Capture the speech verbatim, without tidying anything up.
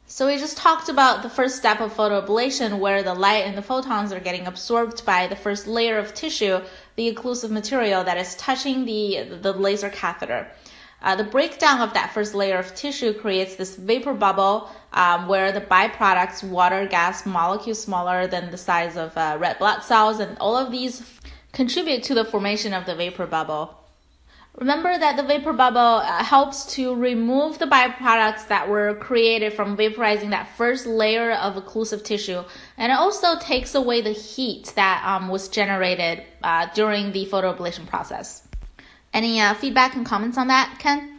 So we just talked about the first step of photoablation, where the light and the photons are getting absorbed by the first layer of tissue, the occlusive material that is touching the, the laser catheter. Uh, the breakdown of that first layer of tissue creates this vapor bubble um, where the byproducts, water, gas, molecules smaller than the size of uh, red blood cells, and all of these contribute to the formation of the vapor bubble. Remember that the vapor bubble uh, helps to remove the byproducts that were created from vaporizing that first layer of occlusive tissue, and it also takes away the heat that um, was generated uh, during the photoablation process. Any uh, feedback and comments on that, Ken?